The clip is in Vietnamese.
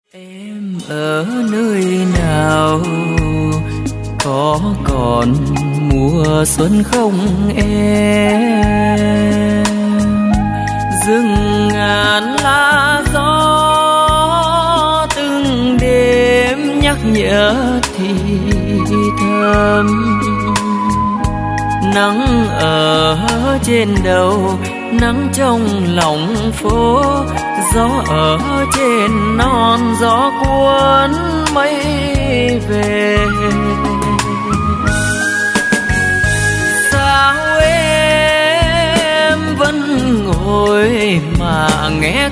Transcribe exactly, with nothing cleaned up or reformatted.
Em ở nơi nào, có còn mùa xuân không em? Rừng ngàn lá gió từng đêm nhắc nhở thì thầm. Nắng ở trên đầu, nắng trong lòng phố, gió ở trên non, gió cuốn mây về. Sao em vẫn ngồi mà nghe